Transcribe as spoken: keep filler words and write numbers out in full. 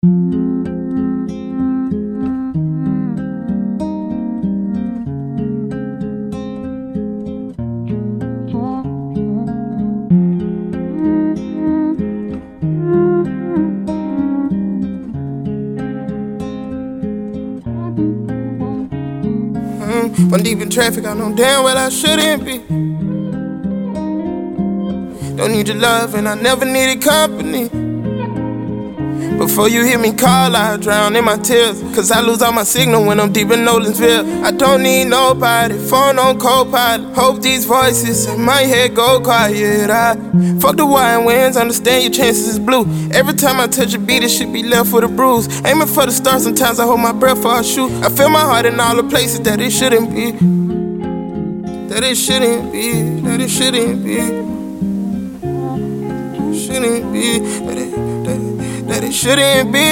One deep in traffic, I know damn well I shouldn't be. Don't need your love and I never needed company. Before you hear me call, I drown in my tears, cause I lose all my signal when I'm deep in Nolensville. I don't need nobody, phone on co-pilot. Hope these voices in my head go quiet. I fuck the wine winds, understand your chances is blue. Every time I touch a beat, it should be left with a bruise. Aiming for the stars, sometimes I hold my breath before I shoot. I feel my heart in all the places that it shouldn't be. That it shouldn't be, that it shouldn't be. Shouldn't be, that it, that it, that it shouldn't be.